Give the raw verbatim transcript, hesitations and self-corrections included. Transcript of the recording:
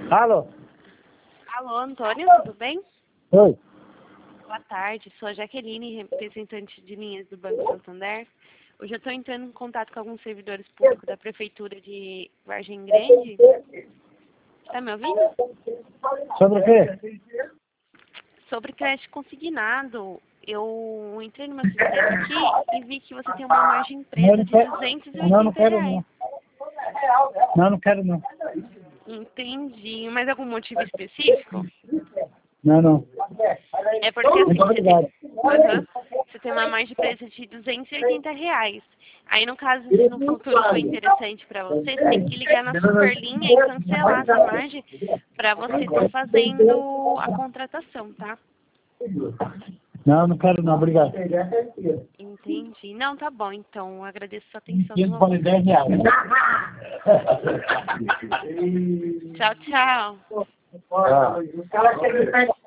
Alô? Alô, Antônio, tudo bem? Oi. Boa tarde, sou a Jaqueline, representante de linhas do Banco Santander. Hoje eu estou entrando em contato com alguns servidores públicos da Prefeitura de Vargem Grande. Está me ouvindo? Sobre o quê? Sobre crédito consignado. Eu entrei no meu sistema aqui e vi que você tem uma margem presa de duzentos e Não, não oitenta quero reais. não. Não, não quero não. Entendi. Mas algum motivo específico? Não, não. É porque assim, Muito você tem, obrigado. Aham. Você tem uma margem presa de duzentos e oitenta reais. Aí, no caso, se no futuro for interessante para você, você tem que ligar na Superlinha e cancelar essa margem para você estar fazendo a contratação, tá? Não, não quero não. Obrigado. Entendi. Não, tá bom. Então, agradeço a sua atenção. Isso vale dez reais. Tchau, tchau. Ah.